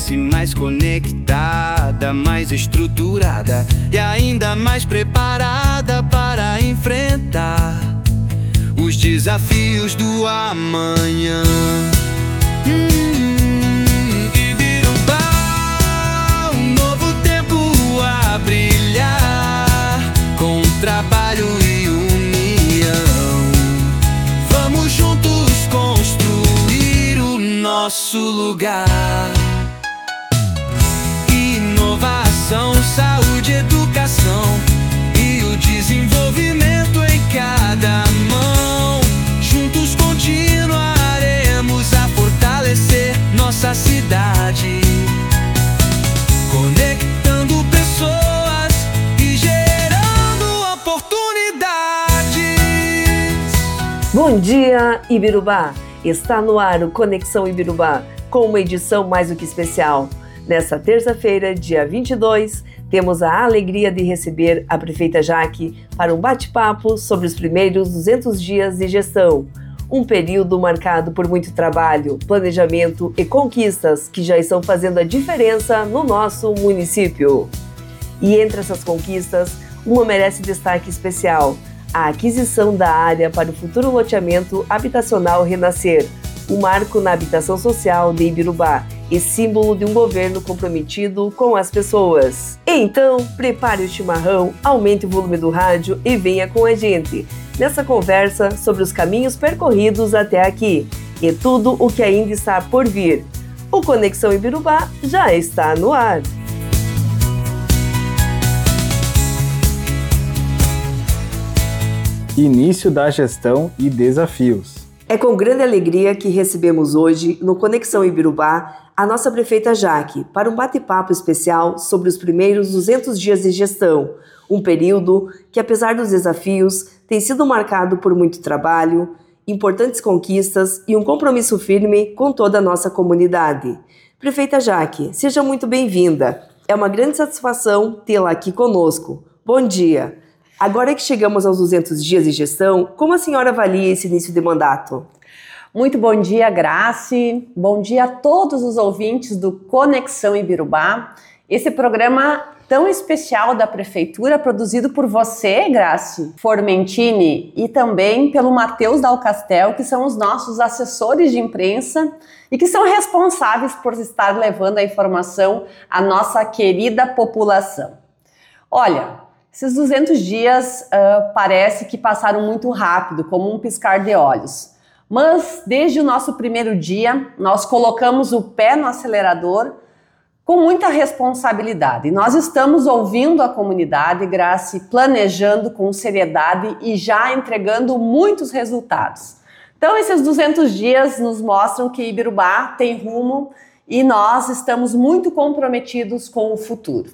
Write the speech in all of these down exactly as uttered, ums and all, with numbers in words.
parece mais conectada, mais estruturada e ainda mais preparada para enfrentar os desafios do amanhã. Hum, Ibirubá, um novo tempo a brilhar, com trabalho e união. Vamos juntos construir o nosso lugar. Inovação, saúde, educação e o desenvolvimento em cada mão. Juntos continuaremos a fortalecer nossa cidade, conectando pessoas e gerando oportunidades. Bom dia, Ibirubá! Está no ar o Conexão Ibirubá, com uma edição mais do que especial. Nesta terça-feira, dia vinte e dois, temos a alegria de receber a prefeita Jaque para um bate-papo sobre os primeiros duzentos dias de gestão. Um período marcado por muito trabalho, planejamento e conquistas que já estão fazendo a diferença no nosso município. E entre essas conquistas, uma merece destaque especial: a aquisição da área para o futuro loteamento habitacional Renascer, um marco na habitação social de Ibirubá e símbolo de um governo comprometido com as pessoas. Então, prepare o chimarrão, aumente o volume do rádio e venha com a gente nessa conversa sobre os caminhos percorridos até aqui e tudo o que ainda está por vir. O Conexão Ibirubá já está no ar. Início da gestão e desafios. É com grande alegria que recebemos hoje, no Conexão Ibirubá, a nossa prefeita Jaque para um bate-papo especial sobre os primeiros duzentos dias de gestão, um período que, apesar dos desafios, tem sido marcado por muito trabalho, importantes conquistas e um compromisso firme com toda a nossa comunidade. Prefeita Jaque, seja muito bem-vinda. É uma grande satisfação tê-la aqui conosco. Bom dia! Agora que chegamos aos duzentos dias de gestão, como a senhora avalia esse início de mandato? Muito bom dia, Grace. Bom dia a todos os ouvintes do Conexão Ibirubá. Esse programa tão especial da Prefeitura, produzido por você, Grace Formentini, e também pelo Matheus Dalcastel, que são os nossos assessores de imprensa e que são responsáveis por estar levando a informação à nossa querida população. Olha, esses duzentos dias uh, parece que passaram muito rápido, como um piscar de olhos. Mas desde o nosso primeiro dia, nós colocamos o pé no acelerador com muita responsabilidade. Nós estamos ouvindo a comunidade, Grace, planejando com seriedade e já entregando muitos resultados. Então, esses duzentos dias nos mostram que Ibirubá tem rumo e nós estamos muito comprometidos com o futuro.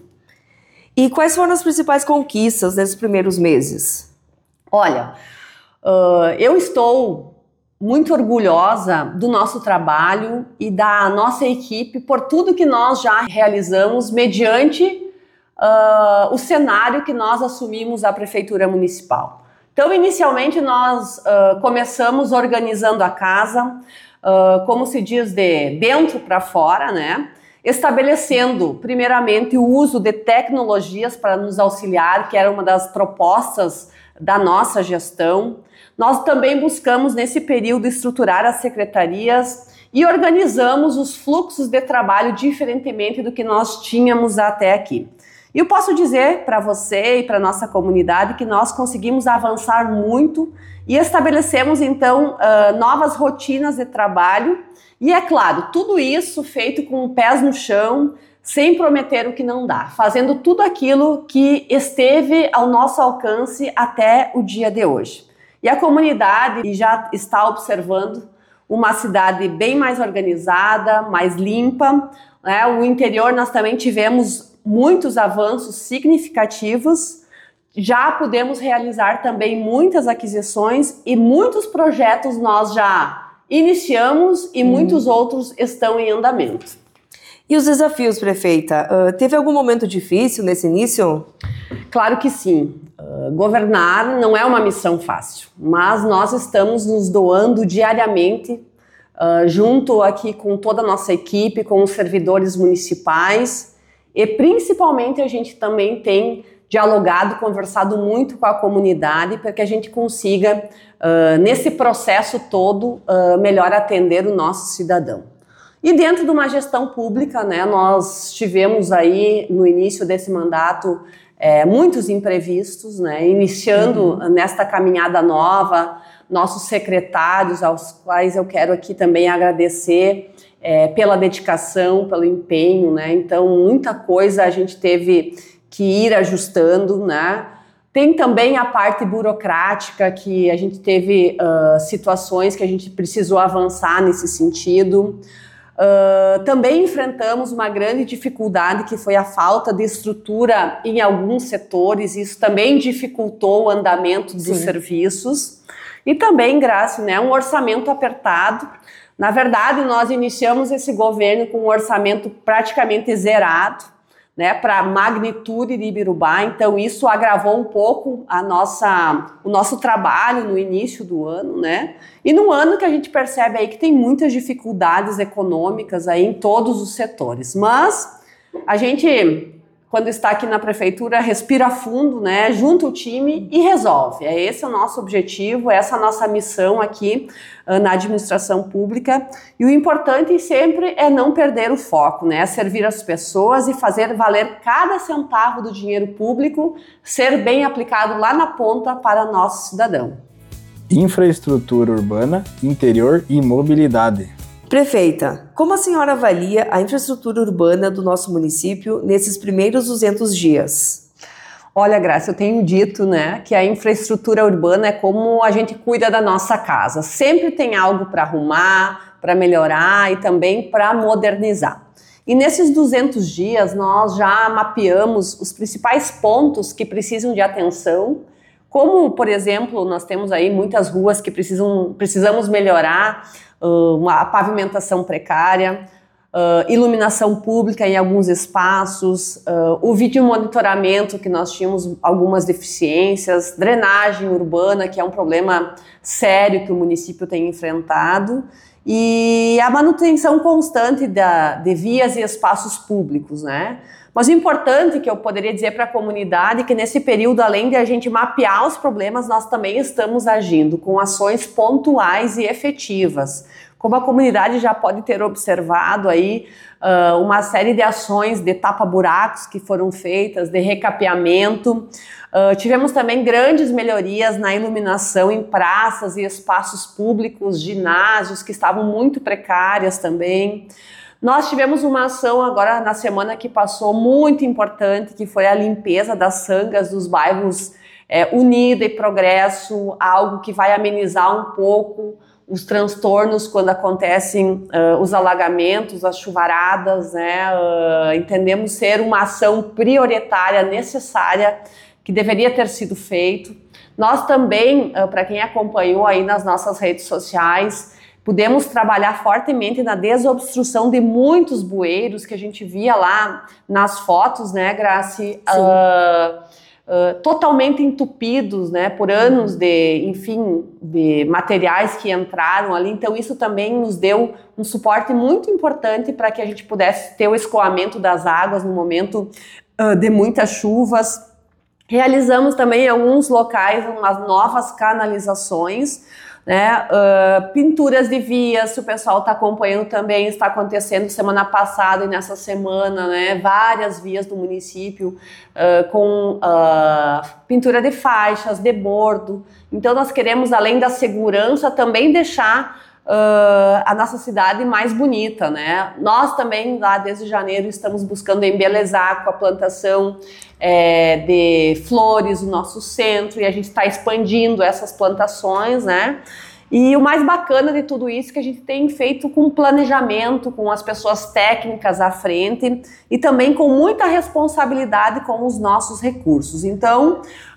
E quais foram as principais conquistas nesses primeiros meses? Olha, uh, eu estou muito orgulhosa do nosso trabalho e da nossa equipe por tudo que nós já realizamos mediante uh, o cenário que nós assumimos a Prefeitura Municipal. Então, inicialmente, nós uh, começamos organizando a casa, uh, como se diz, de dentro para fora, né? Estabelecendo, primeiramente, o uso de tecnologias para nos auxiliar, que era uma das propostas da nossa gestão. Nós também buscamos, nesse período, estruturar as secretarias e organizamos os fluxos de trabalho diferentemente do que nós tínhamos até aqui. E eu posso dizer para você e para a nossa comunidade que nós conseguimos avançar muito e estabelecemos, então, uh, novas rotinas de trabalho. E é claro, tudo isso feito com pés no chão, sem prometer o que não dá, fazendo tudo aquilo que esteve ao nosso alcance até o dia de hoje. E a comunidade já está observando uma cidade bem mais organizada, mais limpa, né? O interior nós também tivemos muitos avanços significativos, já podemos realizar também muitas aquisições e muitos projetos nós já iniciamos e hum. muitos outros estão em andamento. E os desafios, prefeita? Uh, teve algum momento difícil nesse início? Claro que sim. Uh, governar não é uma missão fácil, mas nós estamos nos doando diariamente uh, junto aqui com toda a nossa equipe, com os servidores municipais, e principalmente a gente também tem dialogado, conversado muito com a comunidade para que a gente consiga, uh, nesse processo todo, uh, melhor atender o nosso cidadão. E dentro de uma gestão pública, né, nós tivemos aí no início desse mandato é, muitos imprevistos, né, iniciando uhum. nesta caminhada nova, nossos secretários, aos quais eu quero aqui também agradecer é, pela dedicação, pelo empenho, né, então muita coisa a gente teve que ir ajustando, né. Tem também a parte burocrática, que a gente teve uh, situações que a gente precisou avançar nesse sentido. Uh, também enfrentamos uma grande dificuldade, que foi a falta de estrutura em alguns setores. Isso também dificultou o andamento dos Sim. serviços. E também, Graça, né, um orçamento apertado. Na verdade, nós iniciamos esse governo com um orçamento praticamente zerado, né, para a magnitude de Ibirubá, então isso agravou um pouco a nossa, o nosso trabalho no início do ano, né, e num ano que a gente percebe aí que tem muitas dificuldades econômicas aí em todos os setores, mas a gente, quando está aqui na prefeitura, respira fundo, né, junta o time e resolve. É esse o nosso objetivo, essa é a nossa missão aqui uh, na administração pública. E o importante sempre é não perder o foco, né, servir as pessoas e fazer valer cada centavo do dinheiro público, ser bem aplicado lá na ponta para nosso cidadão. Infraestrutura urbana, interior e mobilidade. Prefeita, como a senhora avalia a infraestrutura urbana do nosso município nesses primeiros duzentos dias? Olha, Graça, eu tenho dito, né, que a infraestrutura urbana é como a gente cuida da nossa casa. Sempre tem algo para arrumar, para melhorar e também para modernizar. E nesses duzentos dias nós já mapeamos os principais pontos que precisam de atenção, como, por exemplo, nós temos aí muitas ruas que precisam, precisamos melhorar, uma a pavimentação precária, uh, iluminação pública em alguns espaços, uh, o vídeo monitoramento, que nós tínhamos algumas deficiências, drenagem urbana, que é um problema sério que o município tem enfrentado, e a manutenção constante da, de vias e espaços públicos, né? Mas o importante que eu poderia dizer para a comunidade é que nesse período, além de a gente mapear os problemas, nós também estamos agindo com ações pontuais e efetivas. Como a comunidade já pode ter observado aí, uh, uma série de ações de tapa-buracos que foram feitas, de recapeamento. Uh, tivemos também grandes melhorias na iluminação em praças e espaços públicos, ginásios que estavam muito precárias também. Nós tivemos uma ação agora na semana que passou muito importante, que foi a limpeza das sangas dos bairros é, Unida e Progresso, algo que vai amenizar um pouco os transtornos quando acontecem uh, os alagamentos, as chuvaradas, né? Uh, entendemos ser uma ação prioritária, necessária, que deveria ter sido feito. Nós também, uh, para quem acompanhou aí nas nossas redes sociais, pudemos trabalhar fortemente na desobstrução de muitos bueiros que a gente via lá nas fotos, né, Graci? Uh, uh, totalmente entupidos, né, por anos de, enfim, de materiais que entraram ali. Então isso também nos deu um suporte muito importante para que a gente pudesse ter o escoamento das águas no momento uh, de muitas chuvas. Realizamos também em alguns locais umas novas canalizações, né, uh, pinturas de vias, se o pessoal está acompanhando também, está acontecendo semana passada e nessa semana, né, várias vias do município uh, com uh, pintura de faixas, de bordo. Então nós queremos, além da segurança, também deixar Uh, a nossa cidade mais bonita, né? Nós também, lá desde janeiro, estamos buscando embelezar com a plantação é, de flores o nosso centro, e a gente está expandindo essas plantações, né? E o mais bacana de tudo isso é que a gente tem feito com planejamento, com as pessoas técnicas à frente e também com muita responsabilidade com os nossos recursos. Então,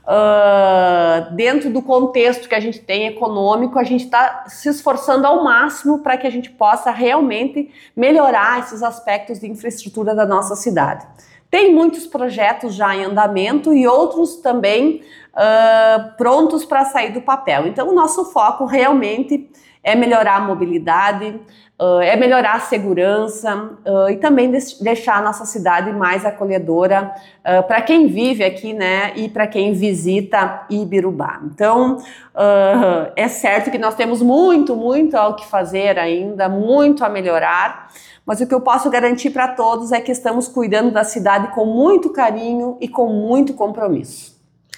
Uh, dentro do contexto que a gente tem econômico, a gente está se esforçando ao máximo para que a gente possa realmente melhorar esses aspectos de infraestrutura da nossa cidade. Tem muitos projetos já em andamento e outros também uh, prontos para sair do papel. Então o nosso foco realmente é melhorar a mobilidade, uh, é melhorar a segurança uh, e também de- deixar a nossa cidade mais acolhedora uh, para quem vive aqui, né, e para quem visita Ibirubá. Então, uh, é certo que nós temos muito, muito ao que fazer ainda, muito a melhorar, mas o que eu posso garantir para todos é que estamos cuidando da cidade com muito carinho e com muito compromisso.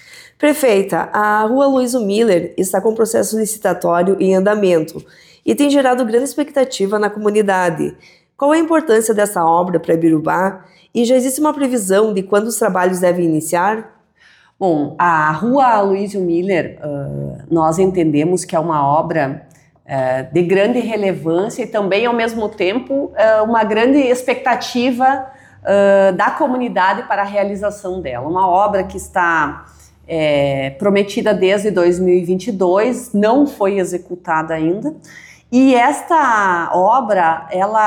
Prefeita, a Rua Luísio Miller está com processo licitatório em andamento e tem gerado grande expectativa na comunidade. Qual é a importância dessa obra para Ibirubá e já existe uma previsão de quando os trabalhos devem iniciar? Bom, a Rua Luísio Miller, uh, nós entendemos que é uma obra uh, de grande relevância e também, ao mesmo tempo, uh, uma grande expectativa uh, da comunidade para a realização dela. Uma obra que está é, prometida desde dois mil e vinte e dois, não foi executada ainda, e esta obra,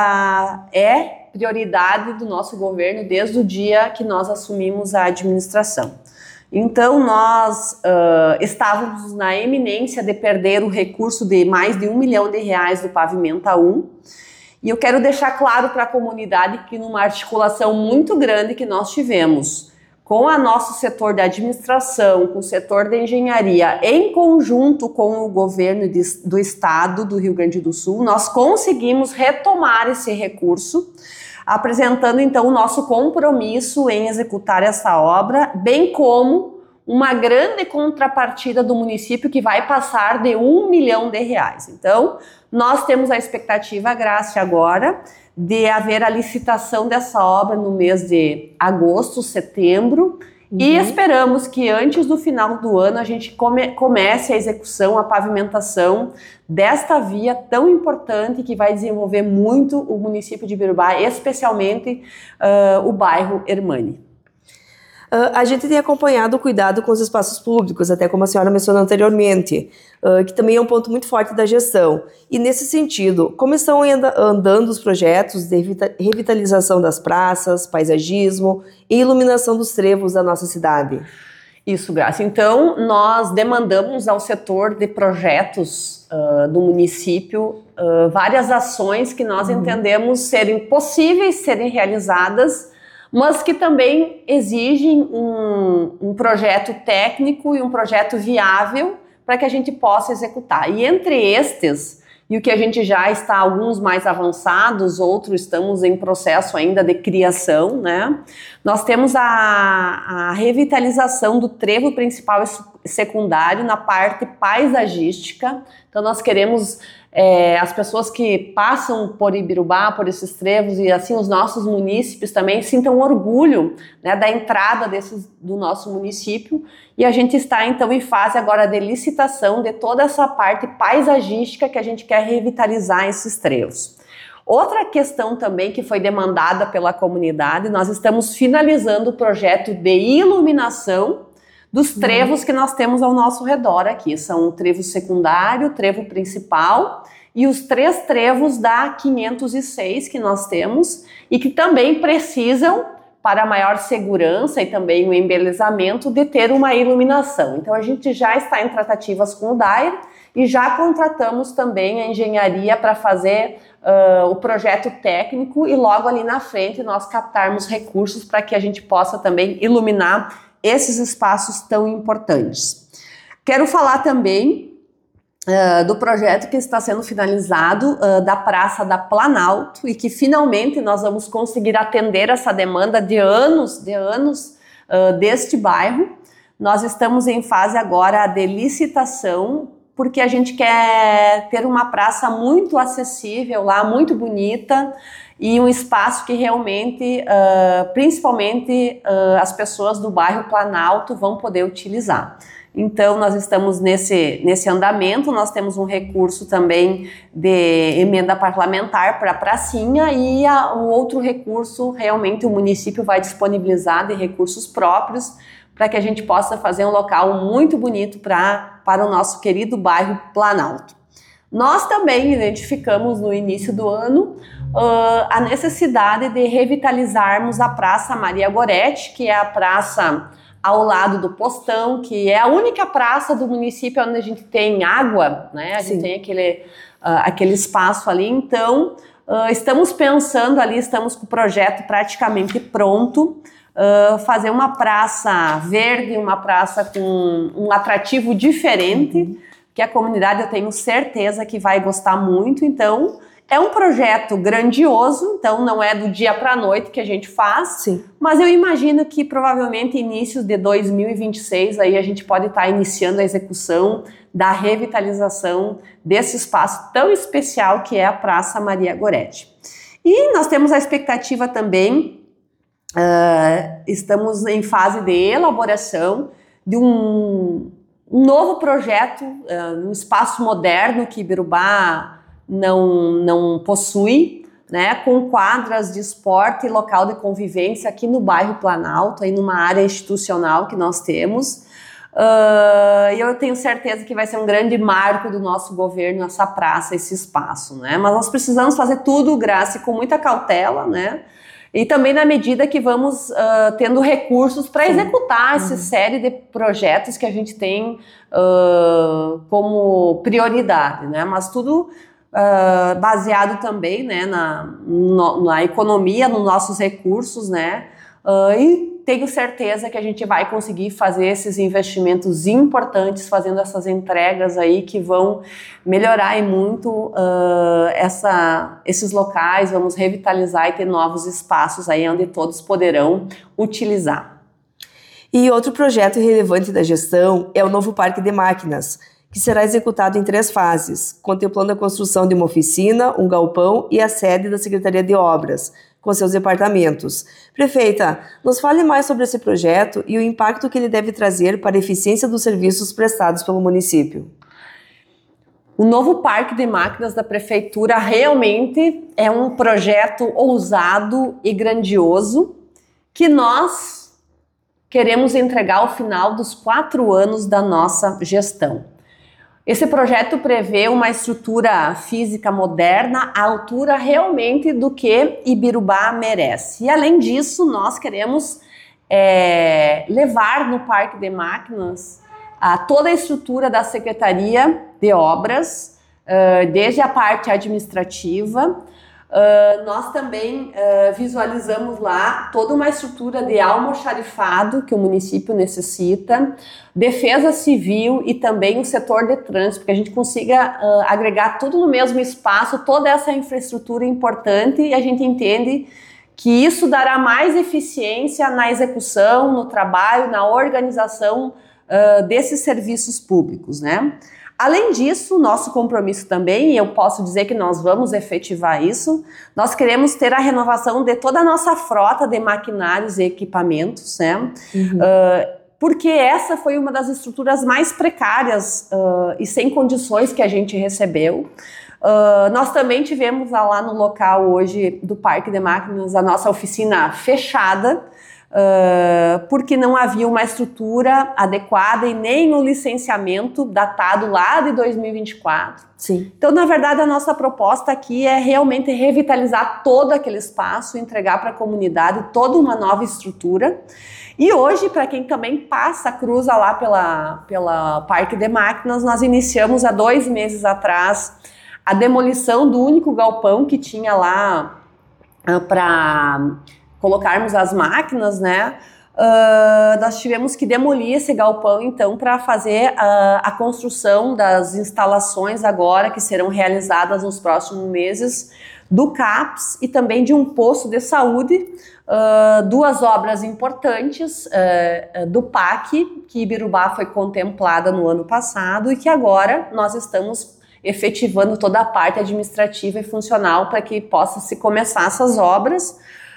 ela é prioridade do nosso governo desde o dia que nós assumimos a administração. Então, nós uh, estávamos na eminência de perder o recurso de mais de um milhão de reais do Pavimenta um, e eu quero deixar claro para a comunidade que numa articulação muito grande que nós tivemos com o nosso setor de administração, com o setor de engenharia, em conjunto com o governo de, do estado do Rio Grande do Sul, nós conseguimos retomar esse recurso, apresentando então o nosso compromisso em executar essa obra, bem como uma grande contrapartida do município que vai passar de um milhão de reais. Então, nós temos a expectativa, Grácia, agora, de haver a licitação dessa obra no mês de agosto, setembro, uhum. E esperamos que antes do final do ano a gente come, comece a execução, a pavimentação desta via tão importante que vai desenvolver muito o município de Ibirubá, especialmente uh, o bairro Hermani. Uh, a gente tem acompanhado o cuidado com os espaços públicos, até como a senhora mencionou anteriormente, uh, que também é um ponto muito forte da gestão. E nesse sentido, como estão anda- andando os projetos de revita- revitalização das praças, paisagismo e iluminação dos trevos da nossa cidade? Isso, Graça. Então, nós demandamos ao setor de projetos uh, do município uh, várias ações que nós uhum. entendemos serem possíveis serem realizadas, mas que também exigem um, um projeto técnico e um projeto viável para que a gente possa executar. E entre estes, e o que a gente já está alguns mais avançados, outros estamos em processo ainda de criação, né? Nós temos a, a revitalização do trevo principal e secundário na parte paisagística. Então nós queremos É, as pessoas que passam por Ibirubá, por esses trevos e assim os nossos munícipes também sintam orgulho, né, da entrada desses, do nosso município, e a gente está então em fase agora de licitação de toda essa parte paisagística que a gente quer revitalizar esses trevos. Outra questão também que foi demandada pela comunidade, nós estamos finalizando o projeto de iluminação dos trevos que nós temos ao nosso redor aqui. São o trevo secundário, o trevo principal e os três trevos da quinhentos e seis que nós temos e que também precisam, para maior segurança e também o embelezamento, de ter uma iluminação. Então a gente já está em tratativas com o Dair e já contratamos também a engenharia para fazer uh, o projeto técnico e logo ali na frente nós captarmos recursos para que a gente possa também iluminar esses espaços tão importantes. Quero falar também uh, do projeto que está sendo finalizado uh, da Praça da Planalto e que finalmente nós vamos conseguir atender essa demanda de anos, de anos uh, deste bairro. Nós estamos em fase agora de licitação porque a gente quer ter uma praça muito acessível lá, muito bonita, e um espaço que realmente, uh, principalmente uh, as pessoas do bairro Planalto vão poder utilizar. Então nós estamos nesse, nesse andamento, nós temos um recurso também de emenda parlamentar para a pracinha e a, o outro recurso realmente o município vai disponibilizar de recursos próprios para que a gente possa fazer um local muito bonito pra, para o nosso querido bairro Planalto. Nós também identificamos no início do ano uh, a necessidade de revitalizarmos a Praça Maria Goretti, que é a praça ao lado do Postão, que é a única praça do município onde a gente tem água, né? A gente Sim. tem aquele, aquele espaço ali. Então, uh, estamos pensando ali, estamos com o projeto praticamente pronto, uh, fazer uma praça verde, uma praça com um atrativo diferente, uhum. que a comunidade eu tenho certeza que vai gostar muito. Então, é um projeto grandioso, então não é do dia para a noite que a gente faz, Sim. mas eu imagino que provavelmente inícios de dois mil e vinte e seis aí a gente pode estar iniciando a execução da revitalização desse espaço tão especial que é a Praça Maria Goretti. E nós temos a expectativa também, uh, estamos em fase de elaboração de um, um novo projeto, uh, um espaço moderno que Ibirubá não, não possui, né, com quadras de esporte e local de convivência aqui no bairro Planalto, aí numa área institucional que nós temos. Uh, eu tenho certeza que vai ser um grande marco do nosso governo essa praça, esse espaço, né? Mas nós precisamos fazer tudo, Graça, com muita cautela, né? E também na medida que vamos uh, tendo recursos para executar essa uhum. série de projetos que a gente tem uh, como prioridade, né? Mas tudo Uh, baseado também, né, na, no, na economia, nos nossos recursos, né, uh, e tenho certeza que a gente vai conseguir fazer esses investimentos importantes, fazendo essas entregas aí que vão melhorar e muito uh, essa, esses locais, vamos revitalizar e ter novos espaços aí onde todos poderão utilizar. E outro projeto relevante da gestão é o novo Parque de Máquinas, que será executado em três fases, contemplando a construção de uma oficina, um galpão e a sede da Secretaria de Obras, com seus departamentos. Prefeita, nos fale mais sobre esse projeto e o impacto que ele deve trazer para a eficiência dos serviços prestados pelo município. O novo Parque de Máquinas da Prefeitura realmente é um projeto ousado e grandioso que nós queremos entregar ao final dos quatro anos da nossa gestão. Esse projeto prevê uma estrutura física moderna à altura realmente do que Ibirubá merece. E além disso, nós queremos é, levar no Parque de Máquinas a toda a estrutura da Secretaria de Obras, uh, desde a parte administrativa. Uh, nós também uh, visualizamos lá toda uma estrutura de almoxarifado que o município necessita, defesa civil e também o setor de trânsito, que a gente consiga uh, agregar tudo no mesmo espaço, toda essa infraestrutura importante, e a gente entende que isso dará mais eficiência na execução, no trabalho, na organização uh, desses serviços públicos, né? Além disso, nosso compromisso também, e eu posso dizer que nós vamos efetivar isso, nós queremos ter a renovação de toda a nossa frota de maquinários e equipamentos, né? Uhum. Uh, porque essa foi uma das estruturas mais precárias uh, e sem condições que a gente recebeu. Uh, nós também tivemos lá no local hoje do Parque de Máquinas a nossa oficina fechada, Uh, porque não havia uma estrutura adequada e nem o licenciamento datado lá de dois mil e vinte e quatro. Sim. Então, na verdade, a nossa proposta aqui é realmente revitalizar todo aquele espaço, entregar para a comunidade toda uma nova estrutura. E hoje, para quem também passa, cruza lá pela, pela Parque de Máquinas, nós iniciamos há dois meses atrás a demolição do único galpão que tinha lá uh, para colocarmos as máquinas, né? Uh, nós tivemos que demolir esse galpão, então, para fazer uh, a construção das instalações agora, que serão realizadas nos próximos meses, do CAPS e também de um posto de saúde, uh, duas obras importantes uh, do P A C, que Ibirubá foi contemplada no ano passado e que agora nós estamos efetivando toda a parte administrativa e funcional para que possa se começar essas obras.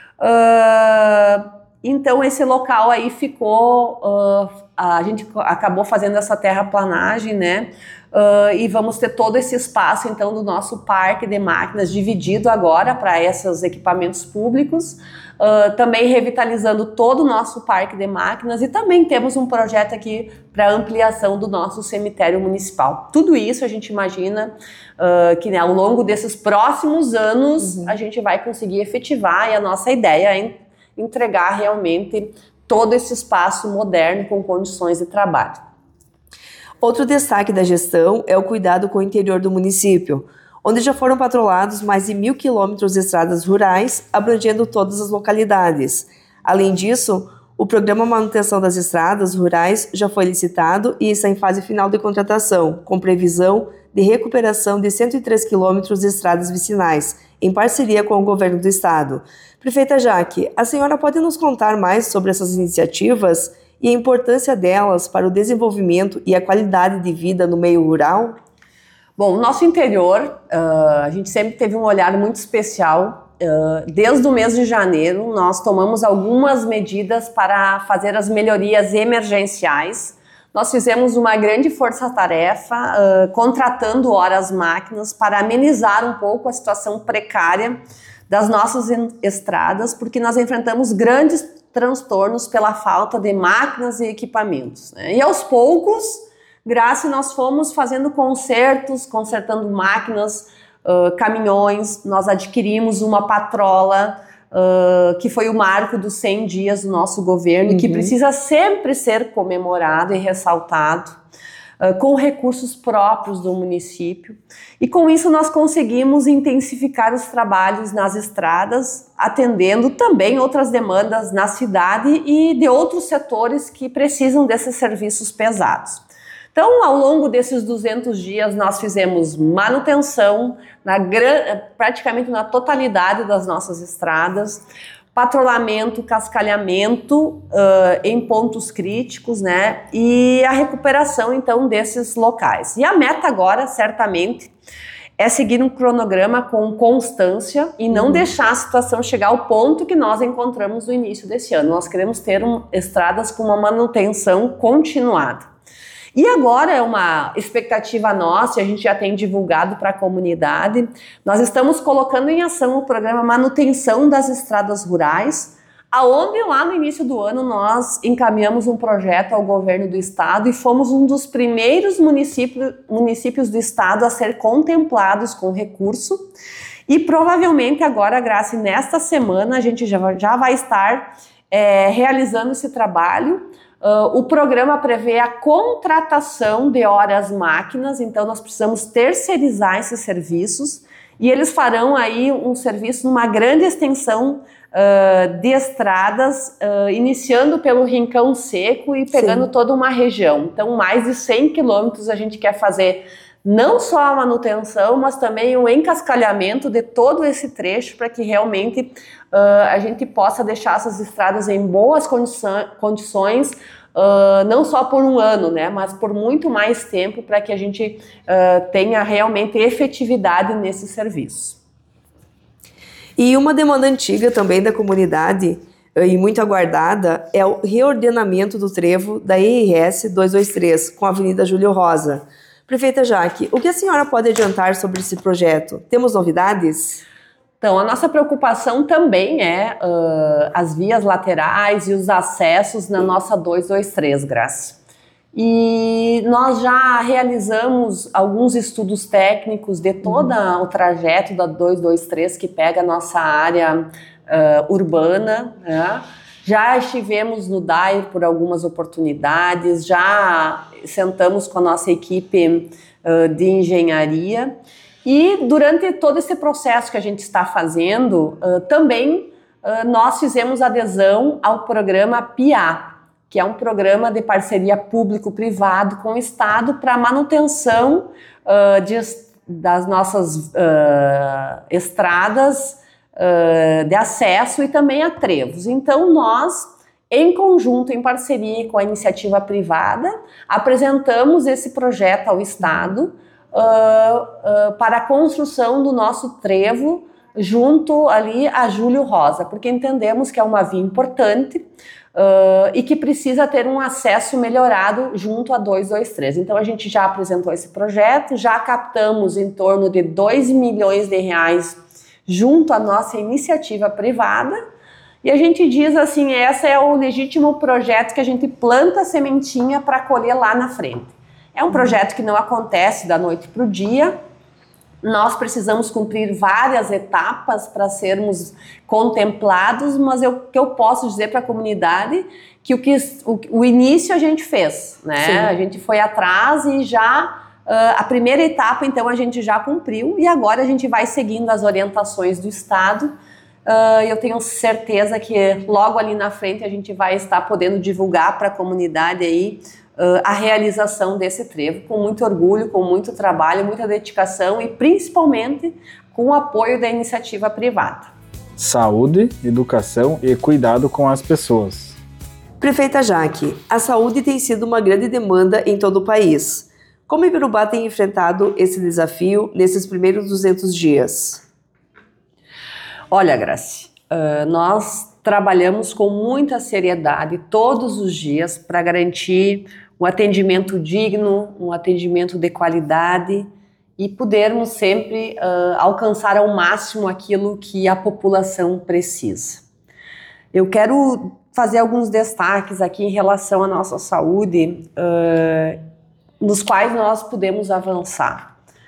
Uh, então esse local aí ficou, uh, a gente acabou fazendo essa terraplanagem, né, uh, e vamos ter todo esse espaço então do nosso parque de máquinas dividido agora para esses equipamentos públicos, uh, também revitalizando todo o nosso parque de máquinas, e também temos um projeto aqui para ampliação do nosso cemitério municipal. Tudo isso a gente imagina uh, que, né, ao longo desses próximos anos uhum. a gente vai conseguir efetivar, e a nossa ideia é entregar realmente todo esse espaço moderno com condições de trabalho. Outro destaque da gestão é o cuidado com o interior do município. onde já foram patrolados mais de mil quilômetros de estradas rurais, abrangendo todas as localidades. Além disso, o programa Manutenção das Estradas Rurais já foi licitado e está em fase final de contratação, com previsão de recuperação de cento e três quilômetros de estradas vicinais, em parceria com o governo do estado. Prefeita Jaque, a senhora pode nos contar mais sobre essas iniciativas e a importância delas para o desenvolvimento e a qualidade de vida no meio rural? Bom, o nosso interior, uh, a gente sempre teve um olhar muito especial. Uh, desde o mês de janeiro, nós tomamos algumas medidas para fazer as melhorias emergenciais. Nós fizemos uma grande força-tarefa, uh, contratando horas máquinas para amenizar um pouco a situação precária das nossas estradas, porque nós enfrentamos grandes transtornos pela falta de máquinas e equipamentos, né? E aos poucos, graças, nós fomos fazendo consertos, consertando máquinas, uh, caminhões. Nós adquirimos uma patrola, uh, que foi o marco dos cem dias do nosso governo, uhum. que precisa sempre ser comemorado e ressaltado, uh, com recursos próprios do município. E com isso nós conseguimos intensificar os trabalhos nas estradas, atendendo também outras demandas na cidade e de outros setores que precisam desses serviços pesados. Então, ao longo desses duzentos dias, nós fizemos manutenção na gran... praticamente na totalidade das nossas estradas, patrulhamento, cascalhamento uh, em pontos críticos, né? E a recuperação, então, desses locais. E a meta agora, certamente, é seguir um cronograma com constância e não uhum. deixar a situação chegar ao ponto que nós encontramos no início desse ano. Nós queremos ter um, estradas com uma manutenção continuada. E agora é uma expectativa nossa, a gente já tem divulgado para a comunidade, nós estamos colocando em ação o programa Manutenção das Estradas Rurais, aonde lá no início do ano nós encaminhamos um projeto ao governo do estado e fomos um dos primeiros municípios, municípios do estado a ser contemplados com recurso. E provavelmente agora, Graça, nesta semana a gente já, já vai estar é, realizando esse trabalho. Uh, o programa prevê a contratação de horas máquinas, então nós precisamos terceirizar esses serviços e eles farão aí um serviço numa grande extensão uh, de estradas, uh, iniciando pelo Rincão Seco e pegando Sim. toda uma região. Então mais de cem quilômetros a gente quer fazer não só a manutenção, mas também o encascalhamento de todo esse trecho para que realmente uh, a gente possa deixar essas estradas em boas condições, condições uh, não só por um ano, né, mas por muito mais tempo para que a gente uh, tenha realmente efetividade nesse serviço. E uma demanda antiga também da comunidade e muito aguardada é o reordenamento do trevo da E R S duzentos e vinte e três com a Avenida Júlio Rosa. Prefeita Jaque, o que a senhora pode adiantar sobre esse projeto? Temos novidades? Então, a nossa preocupação também é uh, as vias laterais e os acessos na nossa duzentos e vinte e três, Graça. E nós já realizamos alguns estudos técnicos de todo uhum. o trajeto da duzentos e vinte e três que pega a nossa área uh, urbana, né? Já estivemos no D A I R por algumas oportunidades, já sentamos com a nossa equipe uh, de engenharia e durante todo esse processo que a gente está fazendo, uh, também uh, nós fizemos adesão ao programa P I A, que é um programa de parceria público-privado com o Estado para manutenção uh, de, das nossas uh, estradas, Uh, de acesso e também a trevos. Então nós, em conjunto, em parceria com a iniciativa privada, apresentamos esse projeto ao Estado uh, uh, para a construção do nosso trevo junto ali a Júlio Rosa, porque entendemos que é uma via importante uh, e que precisa ter um acesso melhorado junto a duzentos e vinte e três. Então a gente já apresentou esse projeto, já captamos em torno de dois milhões de reais junto à nossa iniciativa privada, e a gente diz assim, esse é o legítimo projeto que a gente planta a sementinha para colher lá na frente. É um projeto que não acontece da noite para o dia, nós precisamos cumprir várias etapas para sermos contemplados, mas o que eu posso dizer para a comunidade que o, que o, o início a gente fez, né? Sim. A gente foi atrás e já Uh, a primeira etapa, então, a gente já cumpriu e agora a gente vai seguindo as orientações do Estado. Uh, eu tenho certeza que logo ali na frente a gente vai estar podendo divulgar para a comunidade aí uh, a realização desse trevo com muito orgulho, com muito trabalho, muita dedicação e principalmente com o apoio da iniciativa privada. Saúde, educação e cuidado com as pessoas. Prefeita Jaque, a saúde tem sido uma grande demanda em todo o país. Como Ibirubá tem enfrentado esse desafio nesses primeiros duzentos dias? Olha, Graci, uh, nós trabalhamos com muita seriedade todos os dias para garantir um atendimento digno, um atendimento de qualidade e podermos sempre uh, alcançar ao máximo aquilo que a população precisa. Eu quero fazer alguns destaques aqui em relação à nossa saúde, uh, nos quais nós podemos avançar.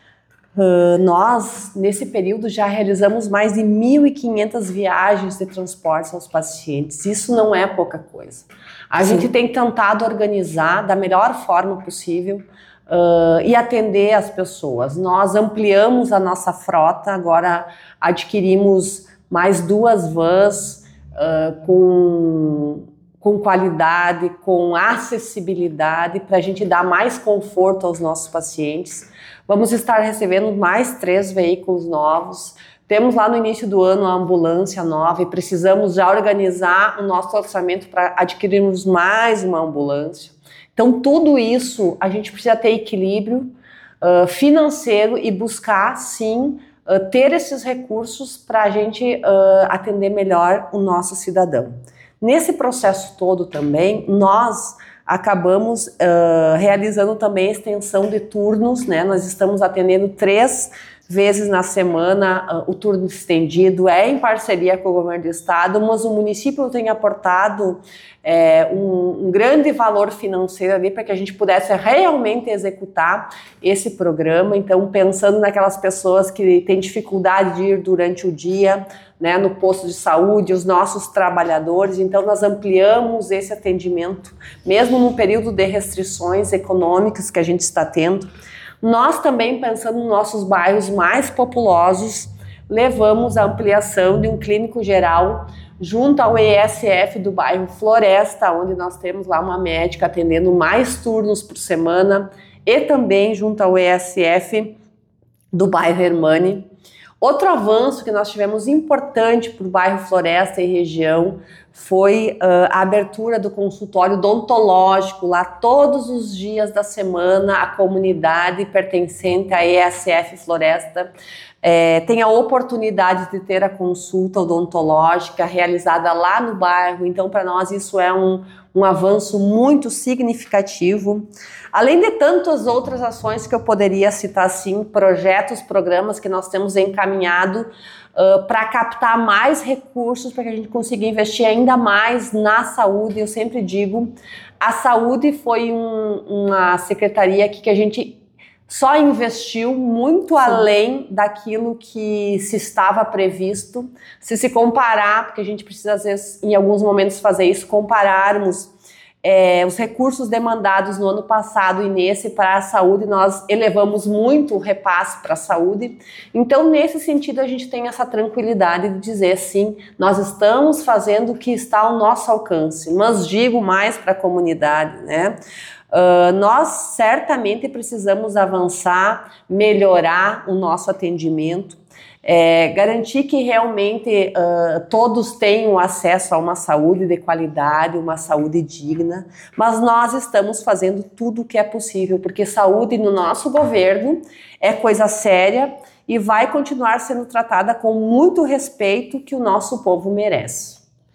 Uh, nós, nesse período, já realizamos mais de mil e quinhentas viagens de transporte aos pacientes. Isso não é pouca coisa. A Sim. gente tem tentado organizar da melhor forma possível uh, e atender as pessoas. Nós ampliamos a nossa frota, agora adquirimos mais duas vans uh, com... com qualidade, com acessibilidade, para a gente dar mais conforto aos nossos pacientes. Vamos estar recebendo mais três veículos novos. Temos lá no início do ano a ambulância nova e precisamos já organizar o nosso orçamento para adquirirmos mais uma ambulância. Então, tudo isso a gente precisa ter equilíbrio uh, financeiro e buscar, sim, uh, ter esses recursos para a gente uh, atender melhor o nosso cidadão. Nesse processo todo também, nós acabamos uh, realizando também a extensão de turnos, né? Nós estamos atendendo três vezes na semana uh, o turno estendido, é em parceria com o governo do estado, mas o município tem aportado é, um, um grande valor financeiro ali para que a gente pudesse realmente executar esse programa. Então, pensando naquelas pessoas que têm dificuldade de ir durante o dia, né, no posto de saúde, os nossos trabalhadores, então nós ampliamos esse atendimento, mesmo num período de restrições econômicas que a gente está tendo. Nós também, pensando nos nossos bairros mais populosos, levamos a ampliação de um clínico geral junto ao E S F do bairro Floresta, onde nós temos lá uma médica atendendo mais turnos por semana, e também junto ao E S F do bairro Hermani. Outro avanço que nós tivemos importante para o bairro Floresta e região foi uh, a abertura do consultório odontológico. Lá todos os dias da semana a comunidade pertencente à E S F Floresta é, tem a oportunidade de ter a consulta odontológica realizada lá no bairro. Então, para nós isso é um, um avanço muito significativo. Além de tantas outras ações que eu poderia citar, assim, projetos, programas que nós temos encaminhado uh, para captar mais recursos, para que a gente consiga investir ainda mais na saúde. Eu sempre digo, a saúde foi um, uma secretaria aqui que a gente só investiu muito Sim. além daquilo que se estava previsto. Se se comparar, porque a gente precisa, às vezes, em alguns momentos fazer isso, compararmos É, os recursos demandados no ano passado e nesse para a saúde, nós elevamos muito o repasse para a saúde. Então, nesse sentido, a gente tem essa tranquilidade de dizer, sim, nós estamos fazendo o que está ao nosso alcance, mas digo mais para a comunidade, né? Uh, nós certamente precisamos avançar, melhorar o nosso atendimento, É, garantir que realmente uh, todos tenham acesso a uma saúde de qualidade, uma saúde digna, mas nós estamos fazendo tudo o que é possível, porque saúde no nosso governo é coisa séria e vai continuar sendo tratada com muito respeito que o nosso povo merece.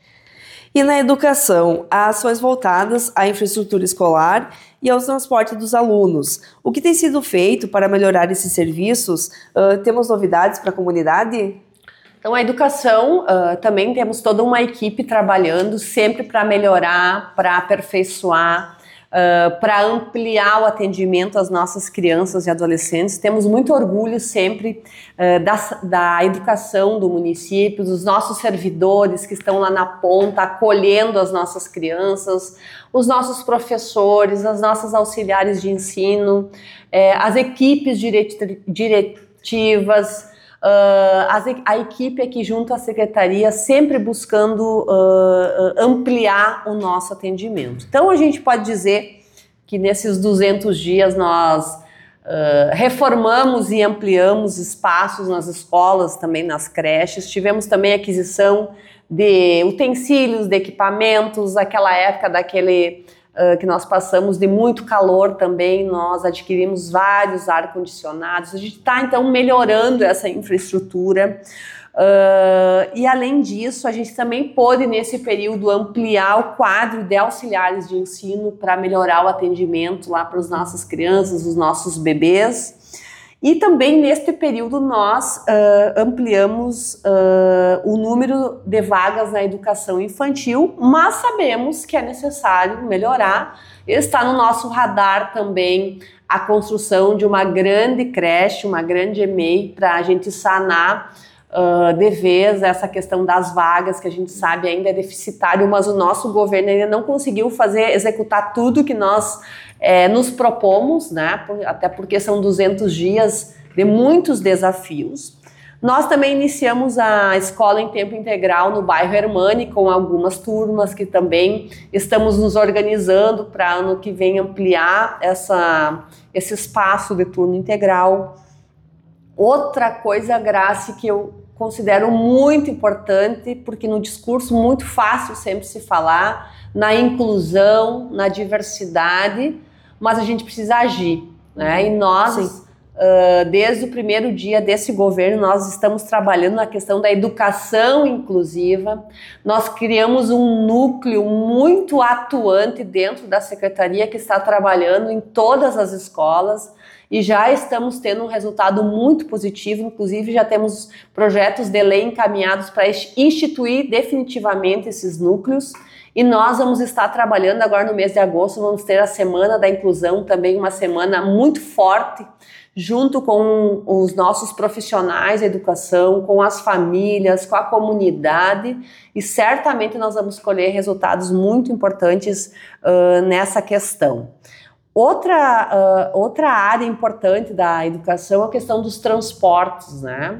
E na educação, há ações voltadas à infraestrutura escolar e ao transporte dos alunos. O que tem sido feito para melhorar esses serviços? Uh, temos novidades para a comunidade? Então, a educação, uh, também temos toda uma equipe trabalhando sempre para melhorar, para aperfeiçoar. uh, para ampliar o atendimento às nossas crianças e adolescentes. Temos muito orgulho sempre uh, da, da educação do município, dos nossos servidores que estão lá na ponta, acolhendo as nossas crianças, os nossos professores, as nossas auxiliares de ensino, eh, as equipes direti- diretivas, Uh, as, a equipe aqui junto à secretaria sempre buscando uh, ampliar o nosso atendimento. Então a gente pode dizer que nesses duzentos dias nós uh, reformamos e ampliamos espaços nas escolas, também nas creches, tivemos também aquisição de utensílios, de equipamentos, aquela época daquele... Uh, que nós passamos de muito calor também, nós adquirimos vários ar-condicionados, a gente está então melhorando essa infraestrutura uh, e além disso a gente também pôde nesse período ampliar o quadro de auxiliares de ensino para melhorar o atendimento lá para as nossas crianças, os nossos bebês. E também neste período nós uh, ampliamos uh, o número de vagas na educação infantil, mas sabemos que é necessário melhorar. Está no nosso radar também a construção de uma grande creche, uma grande E M E I, para a gente sanar uh, de vez essa questão das vagas, que a gente sabe ainda é deficitário, mas o nosso governo ainda não conseguiu fazer, executar tudo que nós É, nos propomos, né, até porque são duzentos dias de muitos desafios. Nós também iniciamos a escola em tempo integral no bairro Hermani, com algumas turmas que também estamos nos organizando para ano que vem ampliar essa, esse espaço de turno integral. Outra coisa, Grace, que eu considero muito importante, porque no discurso muito fácil sempre se falar na inclusão, na diversidade, mas a gente precisa agir, né? E nós, uh, desde o primeiro dia desse governo, nós estamos trabalhando na questão da educação inclusiva. Nós criamos um núcleo muito atuante dentro da secretaria que está trabalhando em todas as escolas e já estamos tendo um resultado muito positivo, inclusive já temos projetos de lei encaminhados para instituir definitivamente esses núcleos. E nós vamos estar trabalhando agora no mês de agosto, vamos ter a Semana da Inclusão, também uma semana muito forte, junto com os nossos profissionais da educação, com as famílias, com a comunidade, e certamente nós vamos colher resultados muito importantes uh, nessa questão. Outra, uh, outra área importante da educação é a questão dos transportes, né?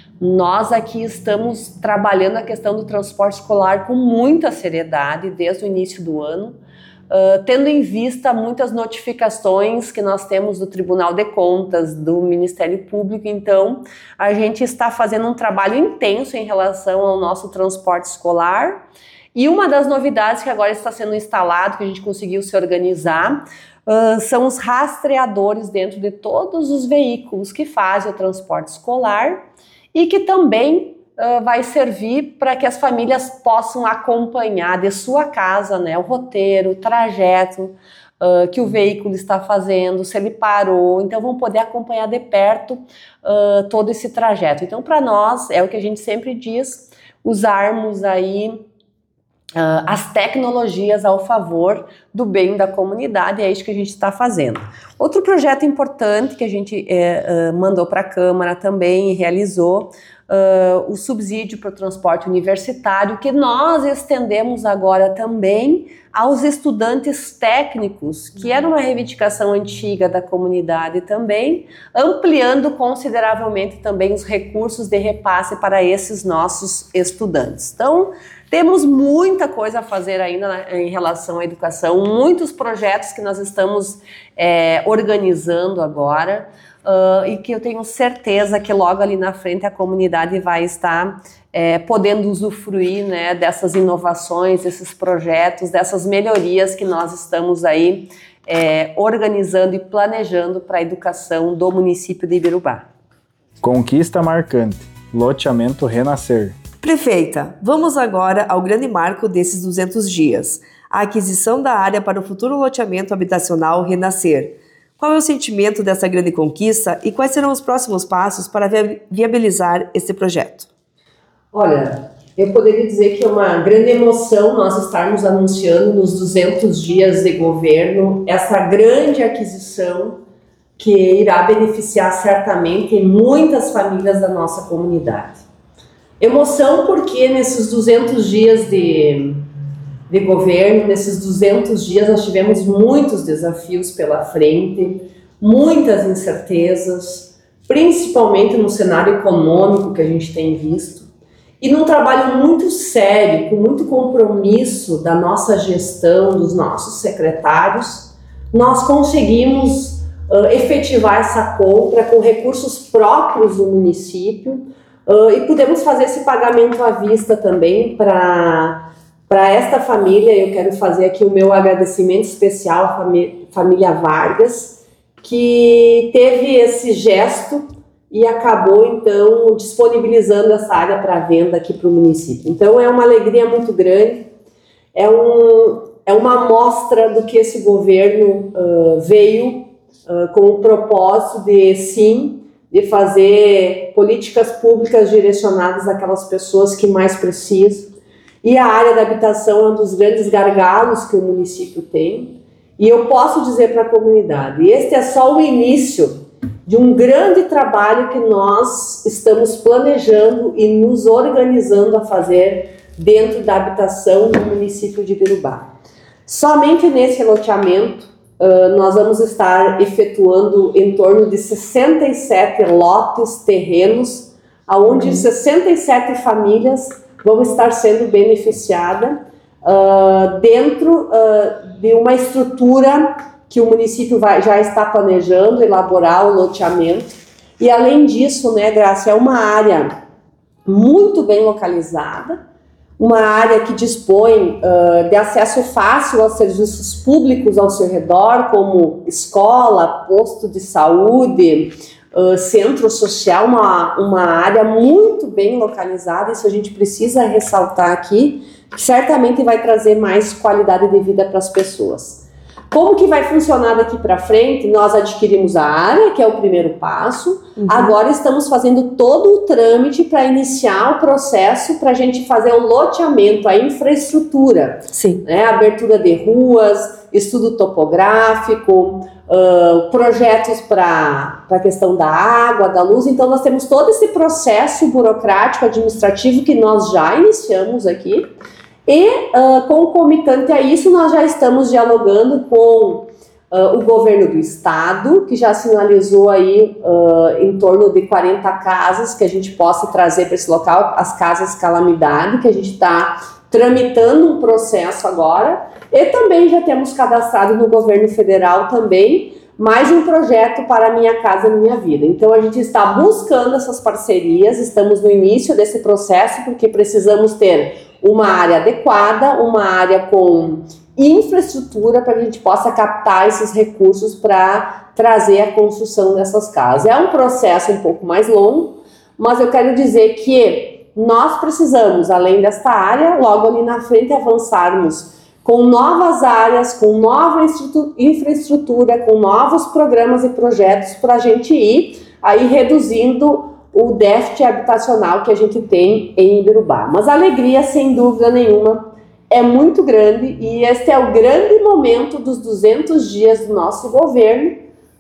Nós aqui estamos trabalhando a questão do transporte escolar com muita seriedade desde o início do ano, uh, tendo em vista muitas notificações que nós temos do Tribunal de Contas, do Ministério Público. Então, a gente está fazendo um trabalho intenso em relação ao nosso transporte escolar. E uma das novidades que agora está sendo instalado, que a gente conseguiu se organizar, uh, são os rastreadores dentro de todos os veículos que fazem o transporte escolar, e que também uh, vai servir para que as famílias possam acompanhar de sua casa, né, o roteiro, o trajeto uh, que o veículo está fazendo, se ele parou, então vão poder acompanhar de perto uh, todo esse trajeto. Então, para nós, é o que a gente sempre diz, usarmos aí Uh, as tecnologias ao favor do bem da comunidade, é isso que a gente está fazendo. Outro projeto importante que a gente é, uh, mandou para a Câmara também e realizou, uh, o subsídio para o transporte universitário, que nós estendemos agora também aos estudantes técnicos, que era uma reivindicação antiga da comunidade também, ampliando consideravelmente também os recursos de repasse para esses nossos estudantes. Então, temos muita coisa a fazer ainda em relação à educação, muitos projetos que nós estamos é, organizando agora uh, e que eu tenho certeza que logo ali na frente a comunidade vai estar é, podendo usufruir, né, dessas inovações, desses projetos, dessas melhorias que nós estamos aí é, organizando e planejando para a educação do município de Ibirubá. Conquista marcante, loteamento Renascer. Prefeita, vamos agora ao grande marco desses duzentos dias, a aquisição da área para o futuro loteamento habitacional Renascer. Qual é o sentimento dessa grande conquista e quais serão os próximos passos para viabilizar esse projeto? Olha, Eu poderia dizer que é uma grande emoção nós estarmos anunciando nos duzentos dias de governo essa grande aquisição que irá beneficiar certamente muitas famílias da nossa comunidade. Emoção porque nesses duzentos dias de, de governo, nesses duzentos dias nós tivemos muitos desafios pela frente, muitas incertezas, principalmente no cenário econômico que a gente tem visto. E num trabalho muito sério, com muito compromisso da nossa gestão, dos nossos secretários, nós conseguimos uh, efetivar essa compra com recursos próprios do município uh, e pudemos fazer esse pagamento à vista também para para esta família. Eu quero fazer aqui o meu agradecimento especial à famí- família Vargas, que teve esse gesto e acabou, então, disponibilizando essa área para venda aqui para o município. Então, é uma alegria muito grande, é, um, é uma amostra do que esse governo uh, veio uh, com o propósito de, sim, de fazer políticas públicas direcionadas àquelas pessoas que mais precisam. E a área da habitação é um dos grandes gargalos que o município tem. E eu posso dizer para a comunidade, este é só o início de um grande trabalho que nós estamos planejando e nos organizando a fazer dentro da habitação no município de Ibirubá. Somente nesse loteamento, uh, nós vamos estar efetuando em torno de sessenta e sete lotes, terrenos, onde uhum. sessenta e sete famílias vão estar sendo beneficiadas uh, dentro uh, de uma estrutura que o município vai, já está planejando elaborar o loteamento. E além disso, né, Graça, é uma área muito bem localizada, uma área que dispõe uh, de acesso fácil aos serviços públicos ao seu redor, como escola, posto de saúde, uh, centro social, uma, uma área muito bem localizada. Isso a gente precisa ressaltar aqui, que certamente vai trazer mais qualidade de vida para as pessoas. Como que vai funcionar daqui para frente? Nós adquirimos a área, que é o primeiro passo. Uhum. Agora estamos fazendo todo o trâmite para iniciar o processo para a gente fazer o loteamento, a infraestrutura. Sim. Né? Abertura de ruas, estudo topográfico, uh, projetos para a questão da água, da luz. Então nós temos todo esse processo burocrático, administrativo que nós já iniciamos aqui. E, uh, concomitante a isso, nós já estamos dialogando com uh, o governo do estado, que já sinalizou aí uh, em torno de quarenta casas que a gente possa trazer para esse local, as casas calamidade, que a gente está tramitando um processo agora. E também já temos cadastrado no governo federal também mais um projeto para Minha Casa Minha Vida. Então a gente está buscando essas parcerias, estamos no início desse processo, porque precisamos ter uma área adequada, uma área com infraestrutura para que a gente possa captar esses recursos para trazer a construção dessas casas. É um processo um pouco mais longo, mas eu quero dizer que nós precisamos, além desta área, logo ali na frente avançarmos com novas áreas, com nova infraestrutura, com novos programas e projetos para a gente ir aí reduzindo o déficit habitacional que a gente tem em Ibirubá. Mas a alegria, sem dúvida nenhuma, é muito grande e este é o grande momento dos duzentos dias do nosso governo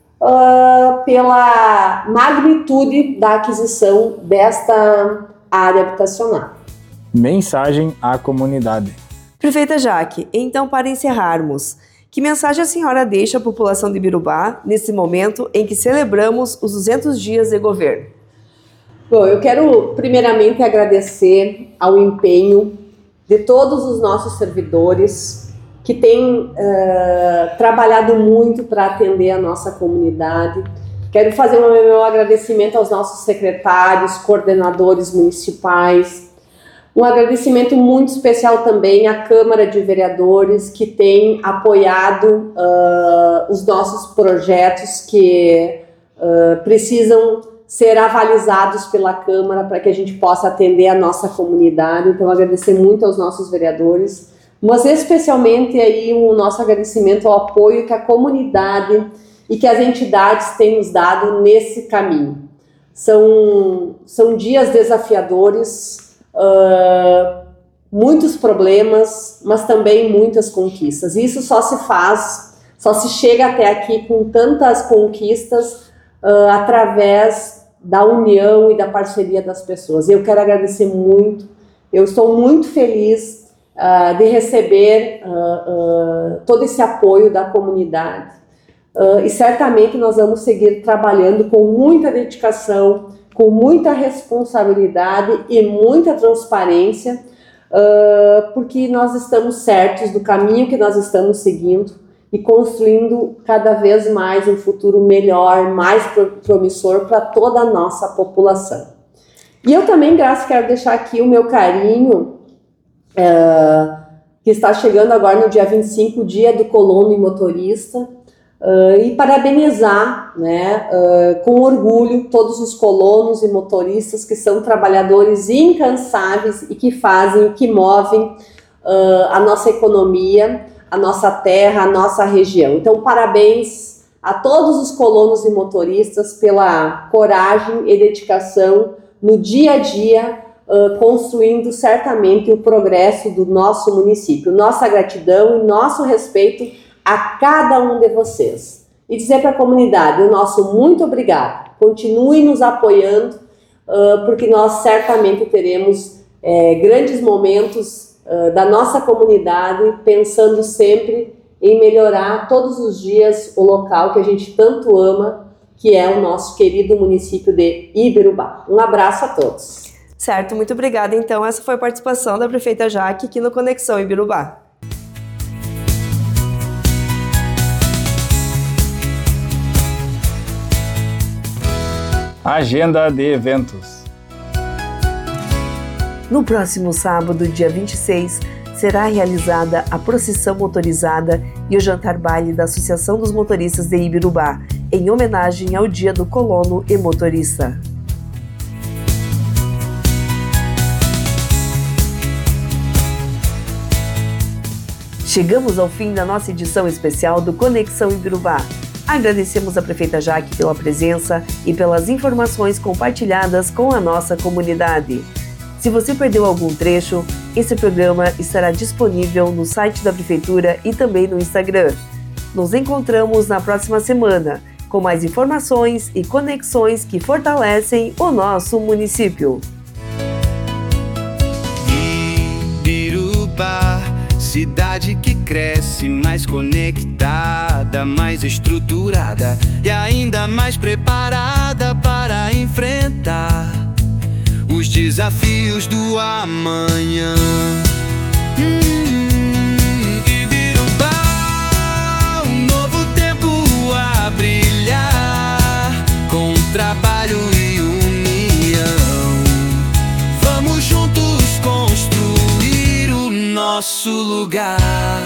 uh, pela magnitude da aquisição desta área habitacional. Mensagem à comunidade. Prefeita Jaque, então para encerrarmos, que mensagem a senhora deixa à população de Ibirubá nesse momento em que celebramos os duzentos dias de governo? Bom, eu quero primeiramente agradecer ao empenho de todos os nossos servidores que têm uh, trabalhado muito para atender a nossa comunidade. Quero fazer um meu agradecimento aos nossos secretários, coordenadores municipais, um agradecimento muito especial também à Câmara de Vereadores, que tem apoiado uh, os nossos projetos que uh, precisam ser avalizados pela Câmara para que a gente possa atender a nossa comunidade. Então, agradecer muito aos nossos vereadores, mas especialmente aí o nosso agradecimento ao apoio que a comunidade e que as entidades têm nos dado nesse caminho. São, são dias desafiadores, uh, muitos problemas, mas também muitas conquistas. Isso só se faz, só se chega até aqui com tantas conquistas uh, através da união e da parceria das pessoas. Eu quero agradecer muito, eu estou muito feliz Uh, de receber uh, uh, todo esse apoio da comunidade uh, e certamente nós vamos seguir trabalhando com muita dedicação, com muita responsabilidade e muita transparência, uh, porque nós estamos certos do caminho que nós estamos seguindo e construindo cada vez mais um futuro melhor, mais promissor para toda a nossa população. E eu também, Graça, quero deixar aqui o meu carinho Uh, que está chegando agora no dia vinte e cinco, dia do colono e motorista, uh, e parabenizar, né, uh, com orgulho todos os colonos e motoristas que são trabalhadores incansáveis e que fazem, que movem uh, a nossa economia, a nossa terra, a nossa região. Então, parabéns a todos os colonos e motoristas pela coragem e dedicação no dia a dia, Uh, construindo certamente o progresso do nosso município. Nossa gratidão e nosso respeito a cada um de vocês. E dizer para a comunidade o nosso muito obrigado. Continue nos apoiando, uh, porque nós certamente teremos eh, grandes momentos uh, da nossa comunidade, pensando sempre em melhorar todos os dias o local que a gente tanto ama, que é o nosso querido município de Ibirubá. Um abraço a todos. Certo, muito obrigada. Então, essa foi a participação da prefeita Jaque aqui no Conexão Ibirubá. Agenda de eventos. No próximo sábado, dia vinte e seis, será realizada a procissão motorizada e o jantar-baile da Associação dos Motoristas de Ibirubá, em homenagem ao Dia do Colono e Motorista. Chegamos ao fim da nossa edição especial do Conexão Ibirubá. Agradecemos a prefeita Jaque pela presença e pelas informações compartilhadas com a nossa comunidade. Se você perdeu algum trecho, esse programa estará disponível no site da prefeitura e também no Instagram. Nos encontramos na próxima semana com mais informações e conexões que fortalecem o nosso município. Ibirubá, cidade que cresce, mais conectada, mais estruturada e ainda mais preparada para enfrentar os desafios do amanhã. Hum, Ibirubá, um novo tempo a brilhar, com trabalho e união. Vamos juntos construir o nosso lugar.